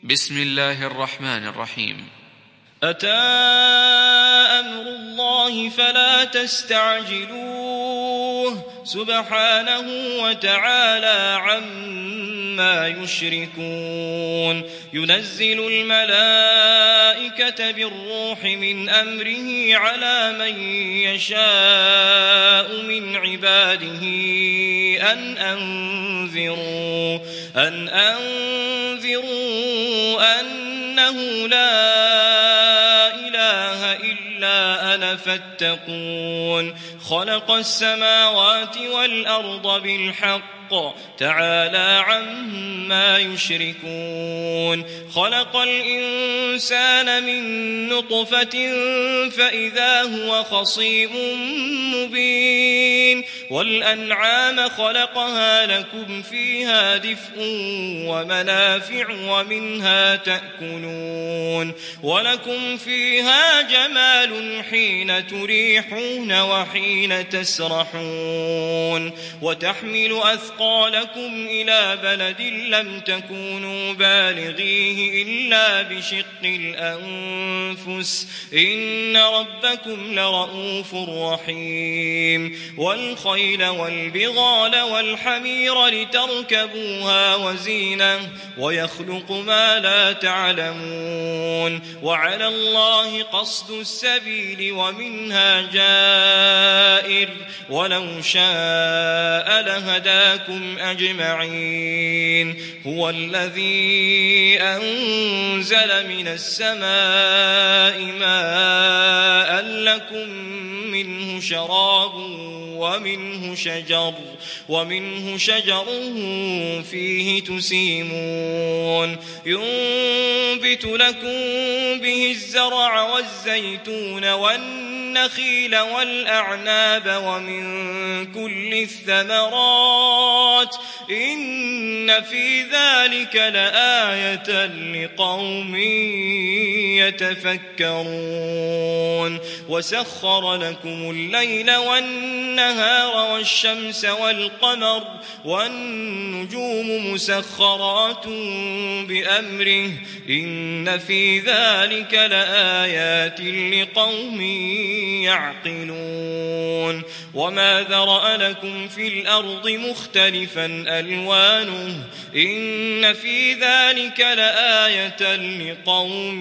بسم الله الرحمن الرحيم. أتى أمر الله فلا تستعجلوه سبحانه وتعالى عما يشركون. ينزل الملائكة بالروح من أمره على من يشاء من عباده أن أنذروا أنه لا إله إلا أنا فاتقون. خلق السماوات والأرض بالحق تعالى عما يشركون. خلق الإنسان من نطفة فإذا هو خصيم مبين. والأنعام خلقها لكم فيها دفء ومنافع ومنها تأكلون. ولكم فيها جمال حين تريحون وحين تسرحون. وتحمل أثقالكم إلى بلد لم تكونوا بالغيه إلا بشق الأنفس إن ربكم لرؤوف رحيم. والخيل والبغال والحمير لتركبوها وزينة ويخلق ما لا تعلمون. وعلى الله قصد السبيل ومنها جائر ولو شاء لهداكم أجمعين. هو الذي أنزل من السماء ماء لكم منه شراب ومنه شجر فيه تسيمون. ينبت لكم به الزرع والزيتون والنخيل والأعناب ومن كل الثمرات إن في ذلك لآية لقوم يتفكرون. وسخر لكم الليل والنهار والشمس والقمر والنجوم مسخرات بأمره إن في ذلك لآيات لقوم يعقلون. وما ذرأ لكم في الأرض مختلفا ألوانه إن في ذلك لآية لقوم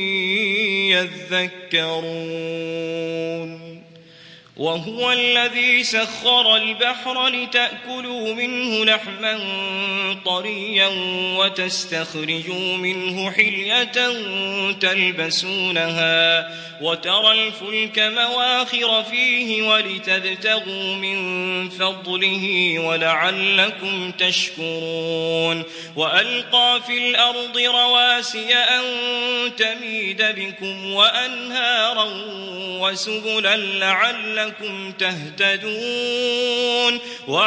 يذكرون. وهو الذي سخر البحر لتأكلوا منه لحما طريا وتستخرجوا منه حلية تلبسونها وترى الفلك مواخر فيه ولتبتغوا من فضله ولعلكم تشكرون. وألقى في الأرض رواسي أن تميد بكم وأنهارا وسبلا لعلكم تهتدون.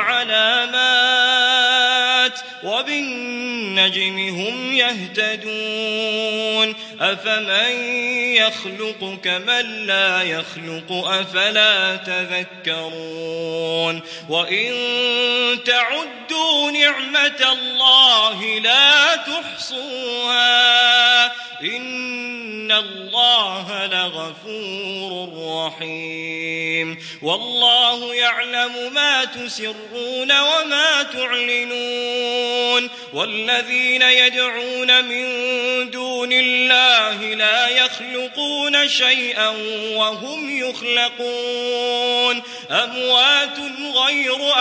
وعلامات وبالنجم هم يهتدون. أفمن يخلق كمن لا يخلق أفلا تذكرون. وإن تعدوا نعمة الله لا تحصوها إن الله لغفور رحيم. والله يعلم ما تسرون وما تعلنون. والذين يدعون من دون الله لا يخلقون شيئا وهم يخلقون أموات غير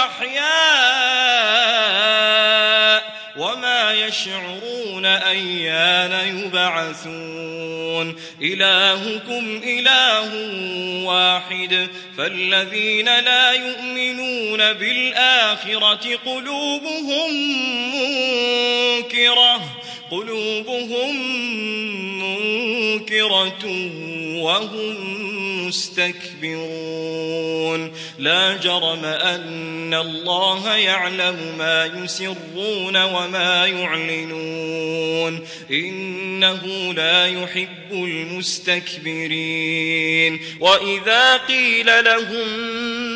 أحياء وما يشعرون أيان يبعثون. إلهكم إله واحد فالذين لا يؤمنون بالآخرة قلوبهم منكرة وهم مستكبرون. لا جرم أن الله يعلم ما يسرون وما يعلنون إنه لا يحب المستكبرين. وإذا قيل لهم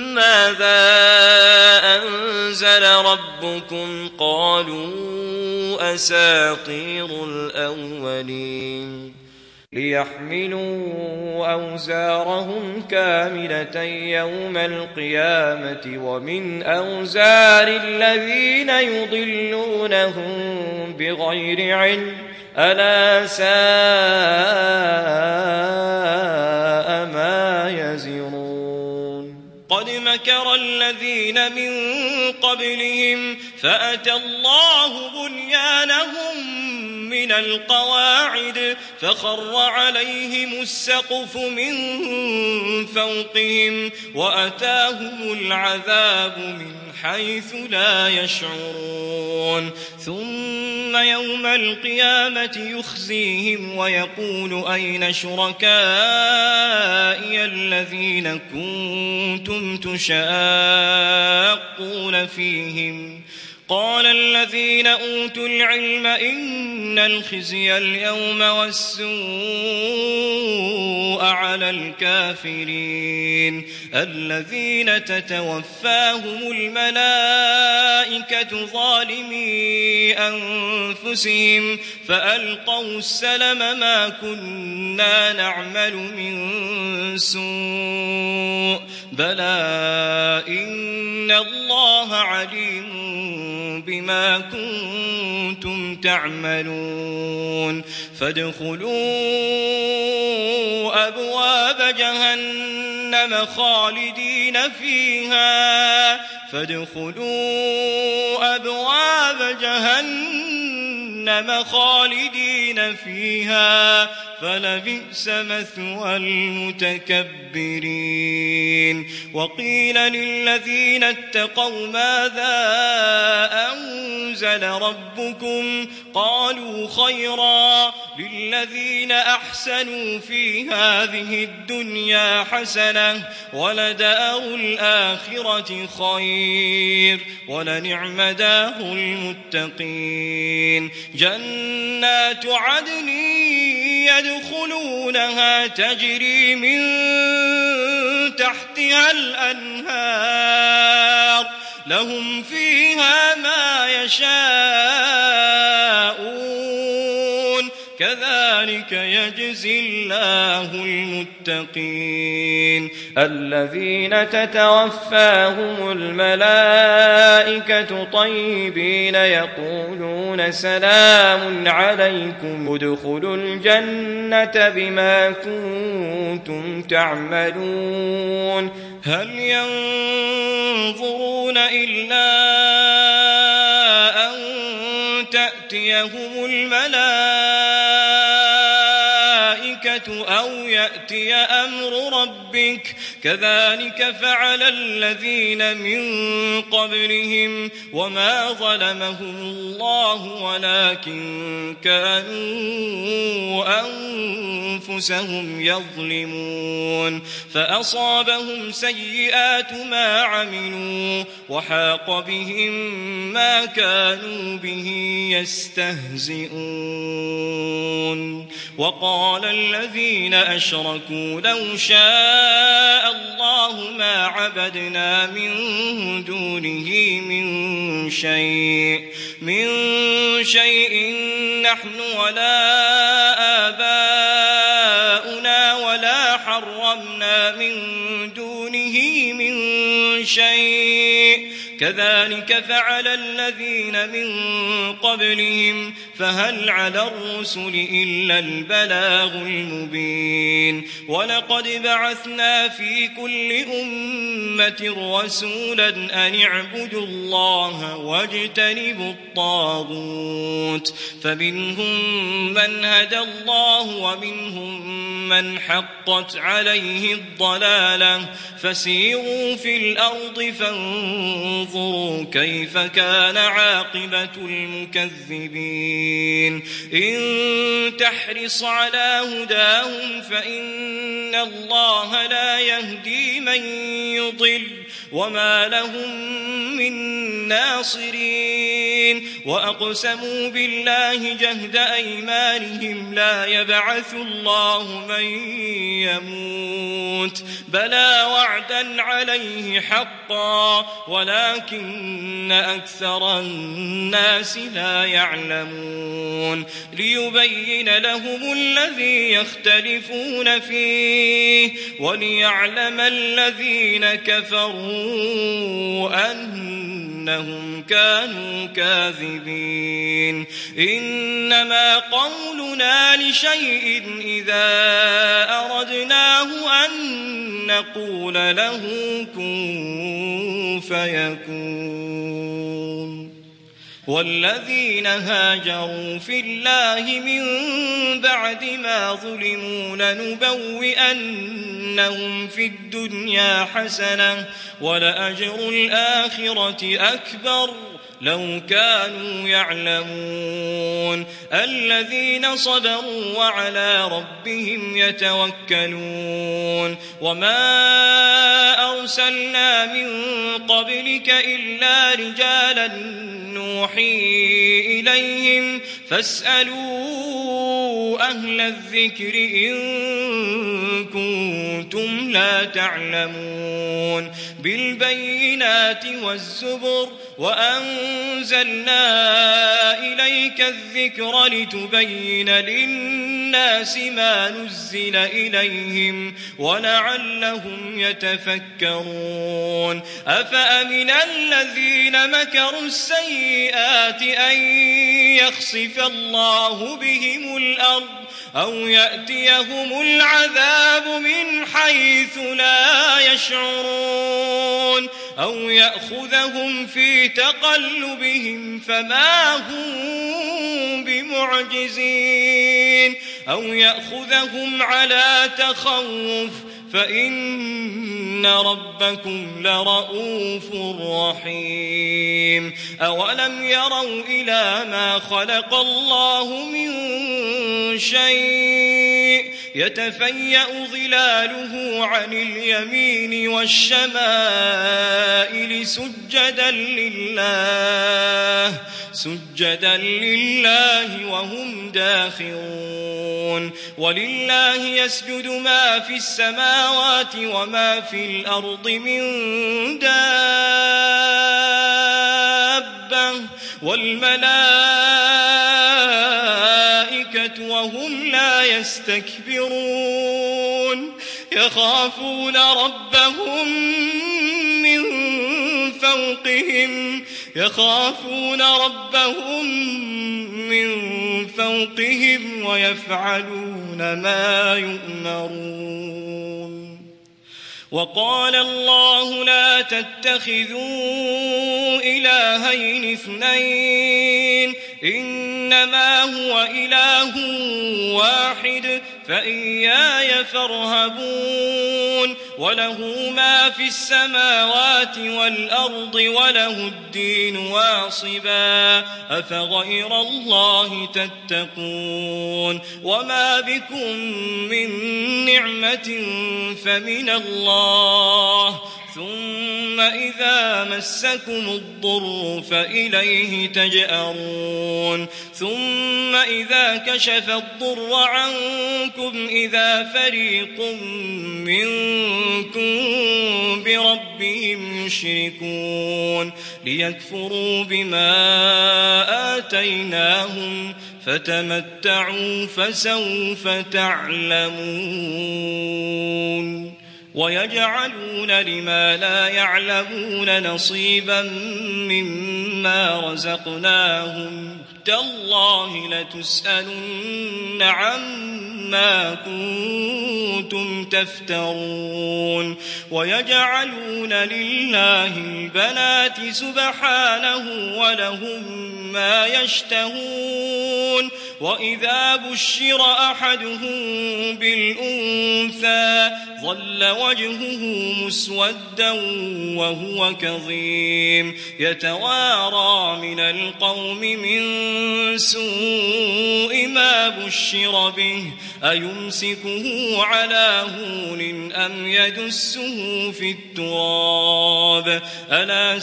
ماذا أنزل ربكم قالوا أساطير الأولين ليحملوا أوزارهم كاملة يوم القيامة ومن أوزار الذين يضلونهم بغير علم ألا ساء ما يزرون قد مكر الذين من قبلهم فأتى الله بنيانهم من القواعد فخر عليهم السقف من فوقهم وأتاهم العذاب من حيث لا يشعرون ثم يوم القيامة يخزيهم ويقول أين شركائي الذين كنتم تشاقون فيهم قال الذين أوتوا العلم إن الخزي اليوم والسوء على الكافرين الذين تتوفاهم الملائكة ظالمي أنفسهم فألقوا السلم ما كنا نعمل من سوء بلى إن الله عليم بما كنتم تعملون فادخلوا أبواب جهنم خالدين فيها فادخلوا أبواب جهنم خالدين فيها فلبئس مثوى المتكبرين وقيل للذين اتقوا ماذا أنزل ربكم قالوا خيرا للذين أحسنوا في هذه الدنيا حسنة ولدار الآخرة خير ولنعم دار المتقين جنات عدن يدخلونها تجري من تحتها الأنهار لهم فيها ما يشاءون كذلك يجزي الله المتقين الذين تتوفاهم الملائكة طيبين يقولون سلام عليكم ادخلوا الجنة بما كنتم تعملون هل ينظرون إلا أن تأتيهم الملائكة أو يأتي أمر ربك كذلك فعل الذين من قبلهم وما ظلمهم الله ولكن كانوا أنفسهم يظلمون فأصابهم سيئات ما عملوا وحاق بهم ما كانوا به يستهزئون وقال الذين أشركوا لو شاء الله ما عبدنا من دونه من شيء نحن ولا آباؤنا ولا حرمنا من دونه من شيء كذلك فعل الذين من قبلهم فهل على الرسل إلا البلاغ المبين ولقد بعثنا في كل أمة رسولا أن اعبدوا الله واجتنبوا الطاغوت فمنهم من هدى الله ومنهم من حقت عليه الضلالة فسيروا في الأرض فانظروا كيف كان عاقبة المكذبين إن تحرص على هداهم فإن الله لا يهدي من يضل وما لهم من ناصرين وأقسموا بالله جهد أيمانهم لا يبعث الله من يموت بلى وعدا عليه حقا ولكن أكثر الناس لا يعلمون ليبين لهم الذي يختلفون فيه وليعلم الذين كفروا أنهم كانوا كاذبين إنما قولنا لشيء إذا أردناه أن نقول له كن فيكون والذين هاجروا في الله من بعد ما ظلموا لنبوئنهم في الدنيا حسنة ولأجر الآخرة أكبر لو كانوا يعلمون الذين صبروا وعلى ربهم يتوكلون وما أرسلنا من قبلك إلا رجالا نوحي إليهم فاسألوا أهل الذكر إن كنتم لا تعلمون بالبينات والزبر وأنزلنا إليك الذكر لتبين للناس ما نزل إليهم ولعلهم يتفكرون أفأمن الذين مكروا السيئات أن يخسف الله بهم الأرض أو يأتيهم العذاب من حيث لا يشعرون أو يأخذهم في تقلبهم فما هم بمعجزين أو يأخذهم على تخوف فإن ربكم لرؤوف رحيم أولم يروا إلى ما خلق الله من شيء يتفيأ ظلاله عن اليمين والشمائل سجدا لله وهم داخرون ولله يسجد ما في السماوات وما في الأرض من دابة والملائكة وهم لا يستكبرون يخافون ربهم من فوقهم ويفعلون ما يؤمرون وقال الله لا تتخذوا إلهين اثنين إنما هو إله واحد فإياي فارهبون وله ما في السماوات والأرض وله الدين واصبا أفغير الله تتقون وما بكم من نعمة فمن الله ثم إذا مسكم الضر فإليه تجأرون ثم إذا كشف الضر عنكم إذا فريق منكم بربهم يشركون ليكفروا بما آتيناهم فتمتعوا فسوف تعلمون ويجعلون لما لا يعلمون نصيبا مما رزقناهم تالله لتسألن عما كنتم تفترون ويجعلون لله البنات سبحانه ولهم ما يشتهون وإذا بشر أحدهم بالأنثى ظل وجهه مسودا وهو كظيم يتوارى من القوم من سوء ما بشر به أيمسكه على هون أم يدسه في التراب ألا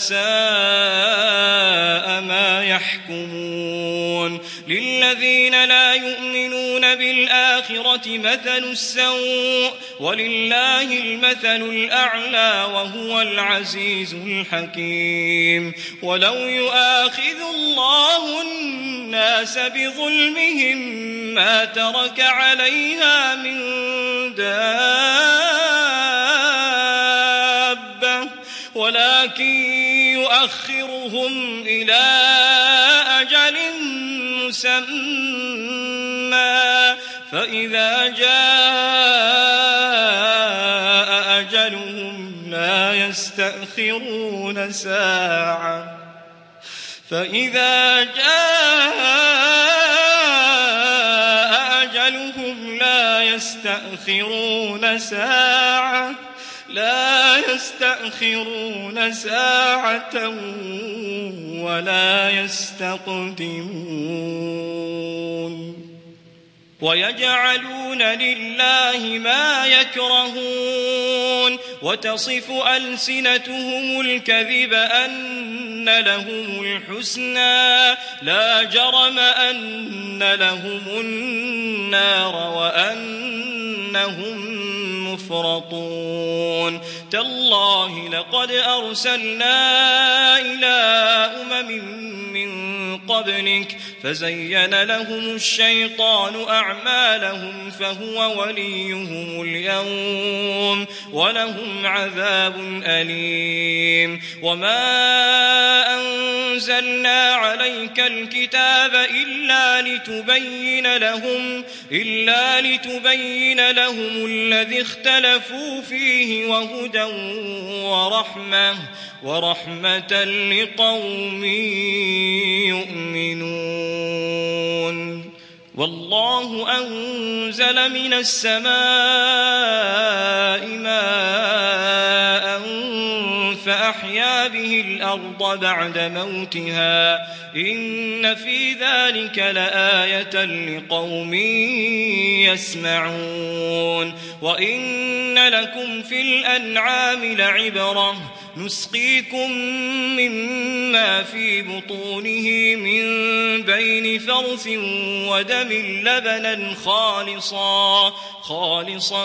ساء ما يحكمون للذين لا يؤمنون بالآخرة مثل السوء ولله المثل الأعلى وهو العزيز الحكيم ولو يؤاخذ الله الناس بظلمهم ما ترك عليها من دابة ولكن يؤخرهم إلى أجل مسمى فإذا جاء أجلهم لا يستأخرون ساعة فإذا جاء أجلهم لا يستأخرون ساعة ولا يستقدمون ويجعلون لله ما يكرهون وتصف ألسنتهم الكذب أن لهم الحسنى لا جرم أن لهم النار وأنهم مفرطون تالله لقد أرسلنا إلى من قبلك فزين لهم الشيطان أعمالهم فهو وليهم اليوم ولهم عذاب أليم وما أنزلنا عليك الكتاب إلا لتبين لهم الذي اختلفوا فيه وهدى ورحمة لقوم يؤمنون والله أنزل من السماء ماء فأحيا به الأرض بعد موتها إن في ذلك لآية لقوم يسمعون وإن لكم في الأنعام لعبرة نسقيكم مما في بطونه من بين فرث ودم لبنا خالصا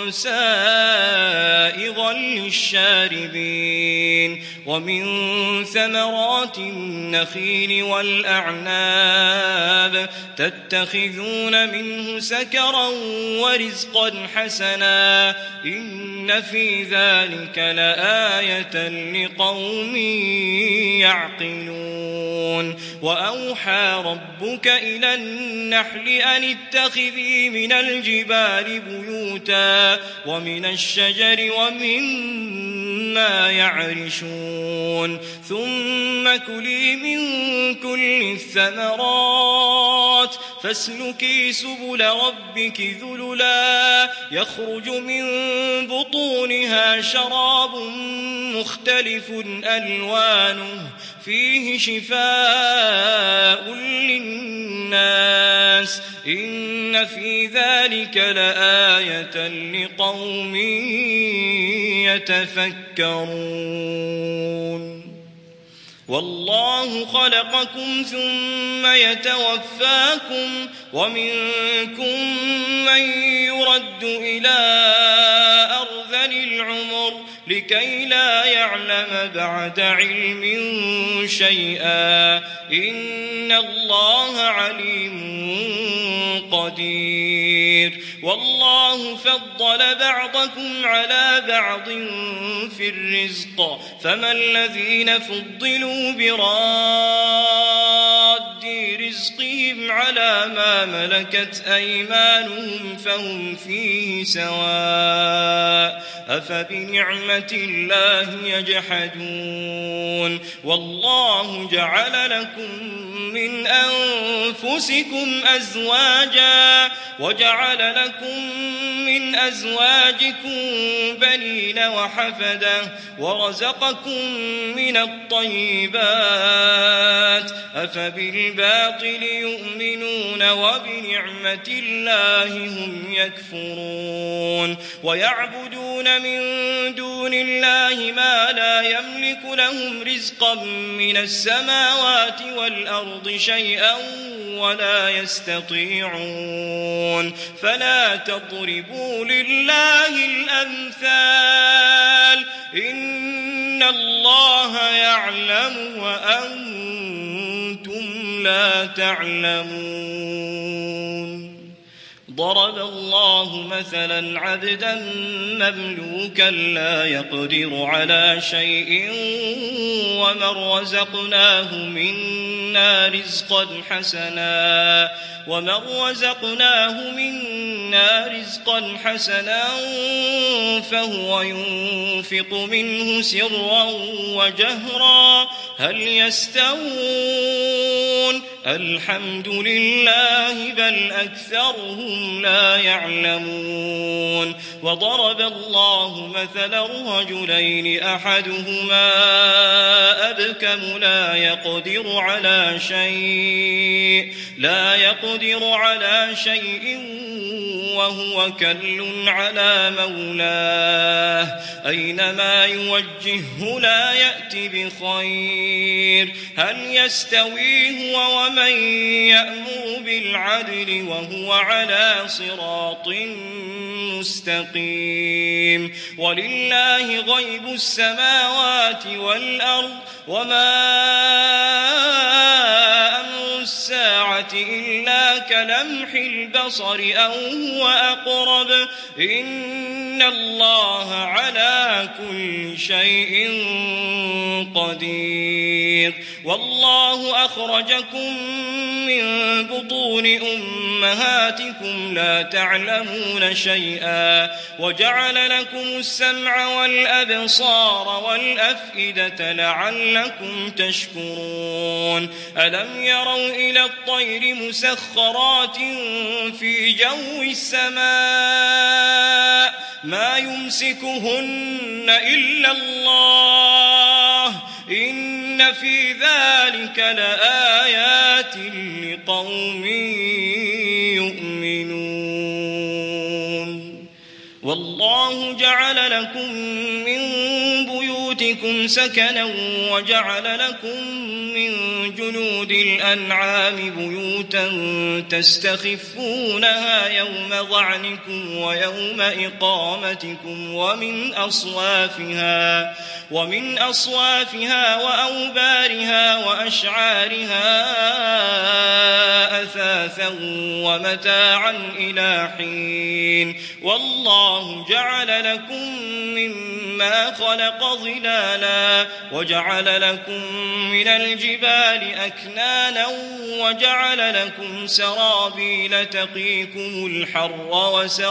سائغا للشاربين ومن ثمرات النخيل والأعناب تتخذون منه سكرا ورزقا حسنا إن في ذلك لآية لقوم يعقلون وأوحى ربك إلى النحل أن اتخذي من الجبال بيوتا ومن الشجر ومما يعرشون ثم كلي من كل الثمرات فاسلكي سبل ربك ذللا يخرج من بطونها شراب مختلف ألوانه فيه شفاء للناس إن في ذلك لآية لقوم يتفكرون والله خلقكم ثم يتوفاكم ومنكم من يرد إلى أرذل العمر لكي لا يعلم بعد علم شيئا إن الله عليم قدير والله فضل بعضكم على بعض في الرزق فما الذين فضلوا براد رزقهم على ما ملكت أيمانهم فهم فيه سواء أفبنعمة الله يجحدون والله جعل لكم من أنفسكم أزواجا وجعل لكم من أزواجكم بنين وحفدة ورزقكم من الطيبات أفبالباطل يؤمنون وبنعمة الله هم يكفرون ويعبدون من دون الله ما لا يملك لهم رزقا من السماوات والأرض شيئا ولا يستطيعون فلا تضربوا لله الأمثال إن الله يعلم وأنتم لا تعلمون ضرب الله مثلا عبدا مملوكا لا يقدر على شيء ومن رزقناه منا رزقا حسنا فهو ينفق منه سرا وجهرا هل يستوون الحمد لله بل أكثرهم لا يعلمون وضرب الله مثلا رجلين أحدهما أبكم لا يقدر على شيء وهو كل على مولاه أينما يوجهه لا يأتي بخير هل يستوي هو ومن يأمر بالعدل وهو على صراط مستقيم ولله غيب السماوات والأرض وما أمر الساعة إلا كلمح البصر أو هو أقرب إن الله على كل شيء قدير والله أخرجكم من بطون أمهاتكم لا تعلمون شيئا وجعل لكم السمع والأبصار والأفئدة لعلكم تشكرون ألم يروا إلى الطير مسخرات في جو السماء ما يمسكهن إلا الله إن في ذلك لآيات لقوم يؤمنون والله جعل لكم من بيوتكم سكنا وجعل لكم من جلود الأنعام بيوتا تستخفونها يوم ظعنكم ويوم إقامتكم ومن أصوافها وأوبارها وأشعارها أثاثا ومتاعا إلى حين والله جعل لكم مما خلق ظلالا وجعل لكم من الجبال أكنانا وجعل لكم سرابيل تقيكم الحر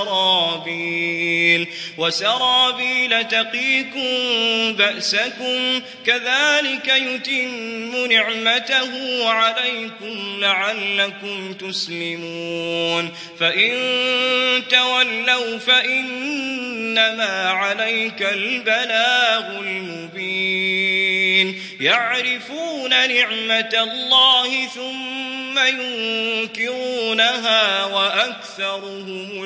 وسرابيل تقيكم بأسكم كذلك يتم نعمته عليكم لعلكم تسلمون فإن تولوا فإنما عليك البلاغ المبين يعرفون نعمة الله ثم ينكرونها وأكثرهم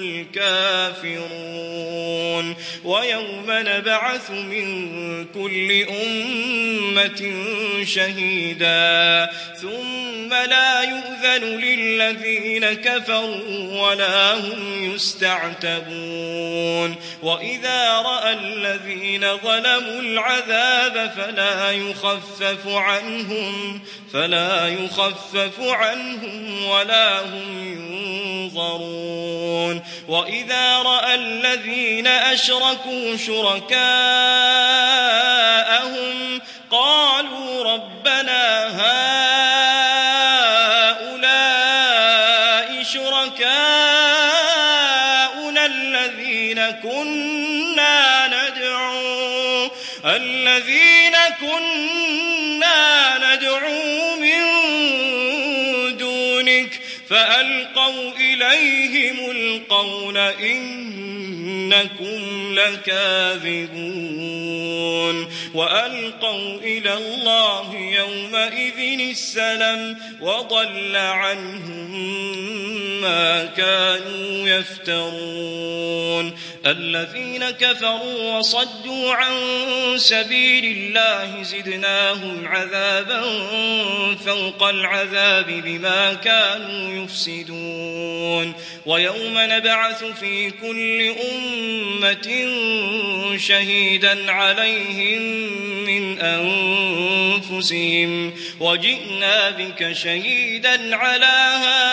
الكافرون ويوم نبعث من كل أمة شهيدا ثم لا يؤذن للذين كفروا ولا هم يستعتبون وإذا رأى الذين ظلموا العذاب فلا يخفف عنهم ولا هم ينظرون وإذا رأى الذين أشركوا شركاءهم قالوا ربنا هؤلاء كنا ندعو من دونك فألقوا إليهم القول إنكم لكاذبون وألقوا إلى الله يومئذ السلم وضل عنهم ما كانوا يفترون الذين كفروا وصدوا عن سبيل الله زدناهم عذابا فوق العذاب بما كانوا يفسدون ويوم نبعث في كل أمة شهيدا عليهم من أنفسهم وجئنا بك شهيدا على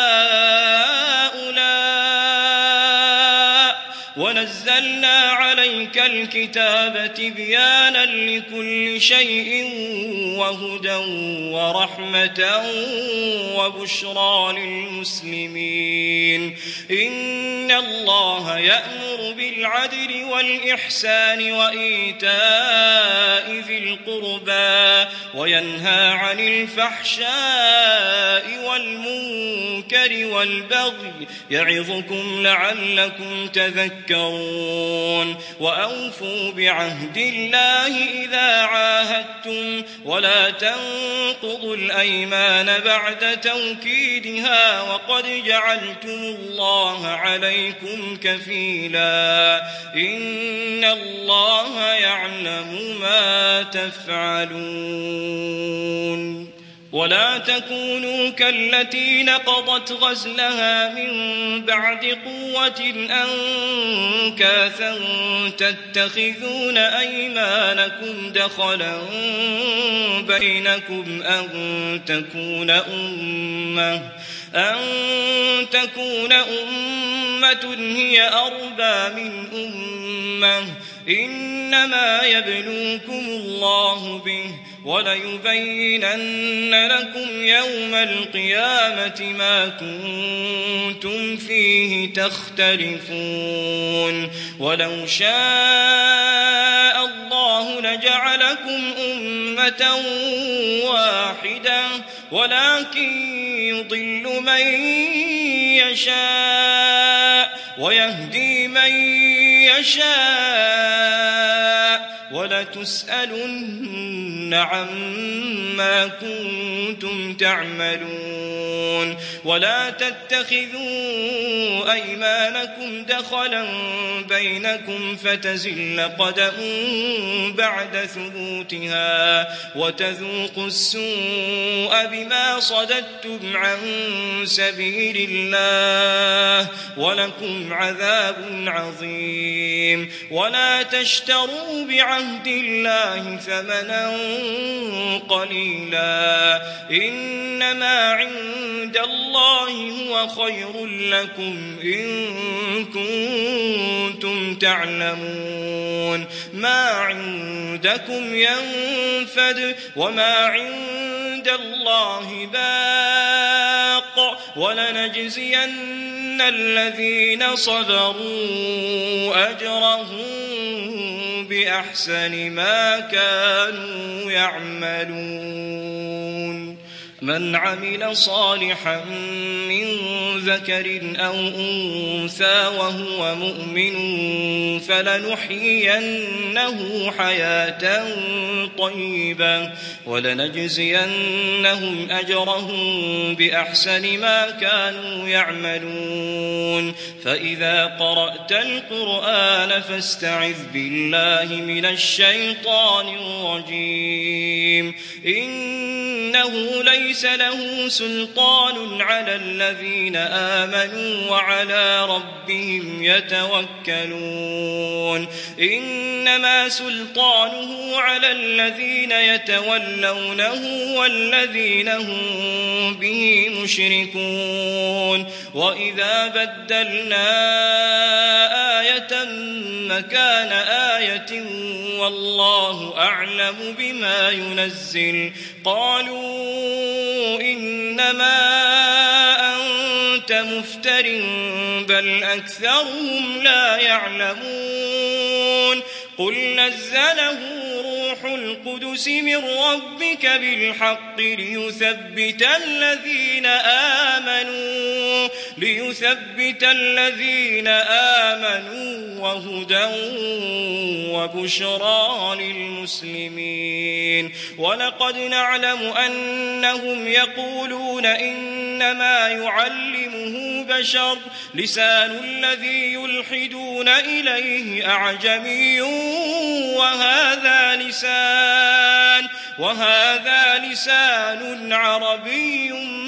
هؤلاء ونزلنا عليك الكتاب تبيانا لكل شيء وهدى ورحمة وبشرى للمسلمين إن الله يأمر بالعدل والإحسان وإيتاء ذي القربى وينهى عن الفحشاء والمنكر والبغي يعظكم لعلكم تذكرون وأوفوا بعهد الله إذا عاهدتم ولا تنقضوا الأيمان بعد توكيدها وقد جعلتم الله عليكم كفيلا إن الله يعلم ما تفعلون ولا تكونوا كالتي نقضت غزلها من بعد قوة أنكاثا تتخذون أيمانكم دخلا بينكم أن تكون أمة هي أربى من أمة إنما يبلوكم الله به وليبينن لكم يوم القيامة ما كنتم فيه تختلفون ولو شاء الله لجعلكم أمة واحدة ولكن يضل من يشاء ويهدي من يشاء ولتسألن عما كنتم تعملون ولا تتخذوا أيمانكم دخلا بينكم فتزل قدم بعد ثبوتها وتذوقوا السوء بما صددتم عن سبيل الله ولكم عذاب عظيم ولا تشتروا بعهد الله ثمنا قليلا إنما عند الله هو خير لكم إن كنتم تعلمون ما عندكم ينفد وما عند الله باق ولنجزين الذين صبروا أجرهم بأحسن ما كانوا يعملون من عمل صالحا من ذكر أو أنثى وهو مؤمن فلنحيينه حياة طيبة ولنجزينهم أجرهم بأحسن ما كانوا يعملون فإذا قرأت القرآن فاستعذ بالله من الشيطان الرجيم إنه ليس له سلطان على الذين آمنوا وعلى ربهم يتوكلون إنما سلطانه على الذين يتولونه والذين هم به مشركون وإذا بدلنا آية مكان آية والله أعلم بما ينزل قالوا إنما أنت كنت مفتر بل أكثرهم لا يعلمون قل نزله روح القدس من ربك بالحق ليثبت الذين آمنوا وهدى وبشرى للمسلمين ولقد نعلم أنهم يقولون إنما يعلمه بشر لسان الذي يلحدون إليه أعجمي وهذا لسان عربي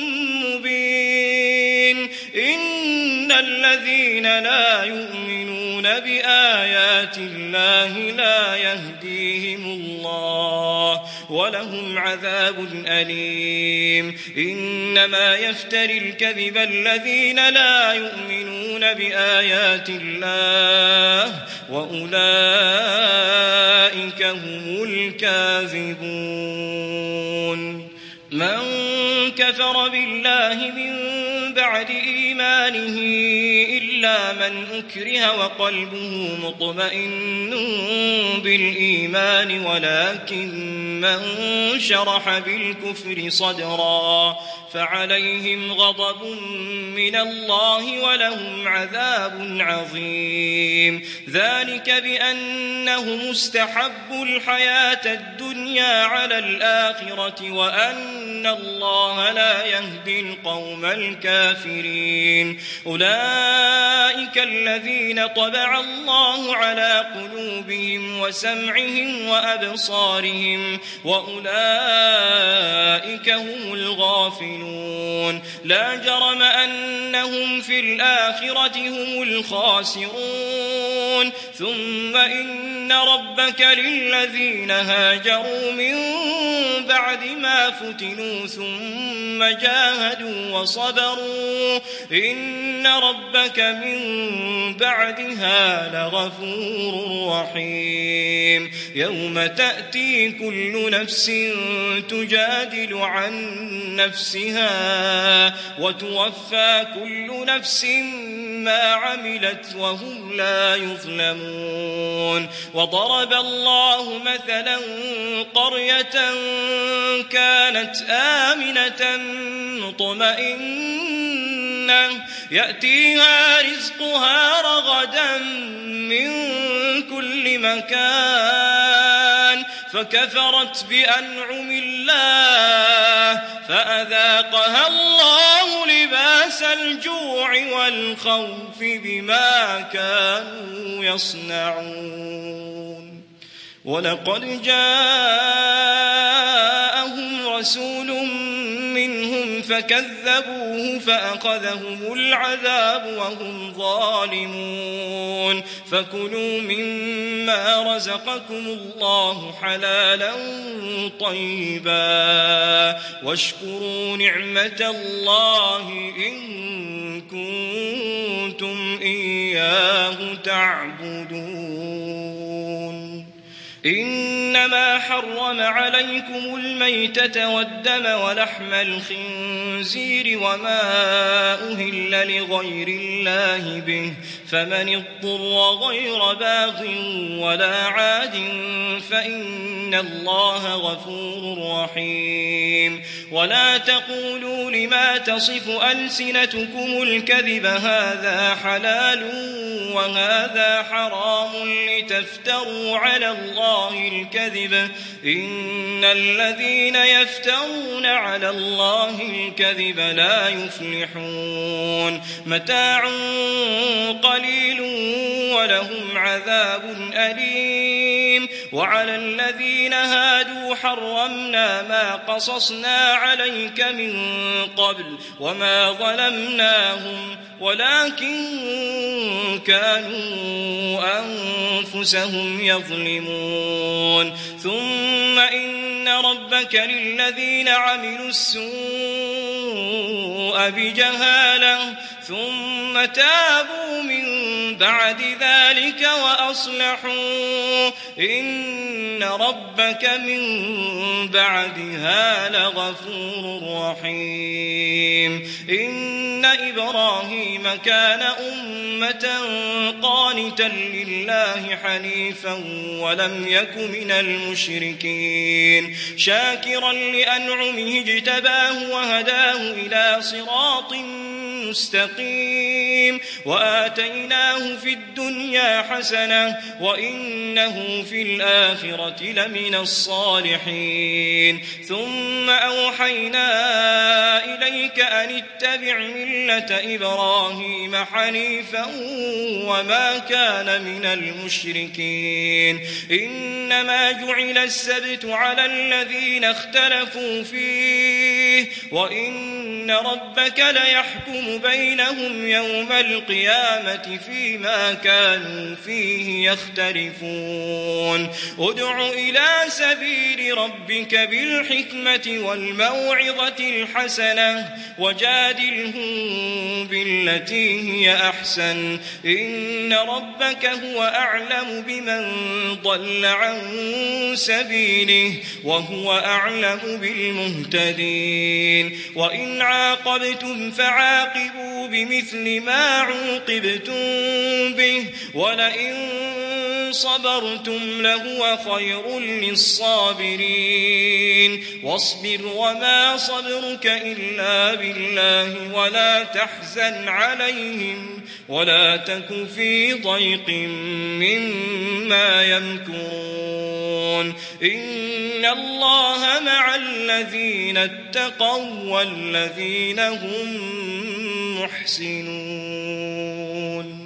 مبين إن الذين لا يؤمنون بآيات الله لا يهديهم الله ولهم عذاب أليم إنما يفتري الكذب الذين لا يؤمنون بآيات الله وأولئك هم الكاذبون من كفر بالله من بعد إيمانه إلا من أكره وقلبه مطمئن بالإيمان ولكن من شرح بالكفر صدرا فعليهم غضب من الله ولهم عذاب عظيم ذلك بأنهم استحبوا الحياة الدنيا على الآخرة وأن الله لا يهدي القوم الكافرين أولئك الذين طبع الله على قلوبهم وسمعهم وأبصارهم وأولئك هم الغافلون لا جرم أنهم في الآخرة هم الخاسرون ثم إن ربك للذين هاجروا من بعد ما فتنوا ثم جاهدوا وصبروا إن ربك من بعدها لغفور رحيم يوم تأتي كل نفس تجادل عن نفسها وتوفى كل نفس ما عملت وهم لا يظلمون وضرب الله مثلا قرية كانت آمنة مطمئنة يأتيها رزقها رغدا من كل مكان فكفرت بأنعم الله فأذاقها الله لباس الجوع والخوف بما كانوا يصنعون ولقد جاءهم رسول منهم فكذبوه فأخذهم العذاب وهم ظالمون فكلوا مما رزقكم الله حلالا طيبا واشكروا نعمة الله إن كنتم إياه تعبدون إنما حرم عليكم الميتة والدم ولحم الخنزير وما أهل لغير الله به فمن اضطر غير باغ ولا عاد فإن الله غفور رحيم ولا تقولوا لما تصف ألسنتكم الكذب هذا حلال وهذا حرام لتفتروا على الله الكذب إن الذين يفترون على الله الكذب لا يفلحون متاع قليل ولهم عذاب أليم وعلى الذين هادوا حرمنا ما قصصنا عليك من قبل وما ظلمناهم ولكن كانوا أنفسهم يظلمون ثم إن ربك للذين عملوا السوء بجهالة ثم تابوا من بعد ذلك وأصلحوا إن ربك من بعدها لغفور رحيم إن إبراهيم كان أمة قانتا لله حنيفا ولم يك من المشركين شاكرا لأنعمه اجتباه وهداه إلى صراط مستقيم وآتيناه في الدنيا حسنة وإنه في الآخرة لمن الصالحين ثم أوحينا إليك أن اتبع ملة إبراهيم حنيفا وما كان من المشركين إنما جعل السبت على الذين اختلفوا فيه وإن ربك ليحكم بينهم يوم القيامة فيما كانوا فيه يختلفون ادع إلى سبيل ربك بالحكمة والموعظة الحسنة وجادلهم بالتي هي أحسن إن ربك هو أعلم بمن ضل عن سبيله وهو أعلم بالمهتدين وإن عاقبتم فعاقبوا بمثل ما عوقبتم به ولئن صبرتم لهو خير للصابرين واصبر وما صبرك إلا بالله ولا تحزن عليهم ولا تك في ضيق مما يمكرون إن الله مع الذين اتقوا والذين هم محسنون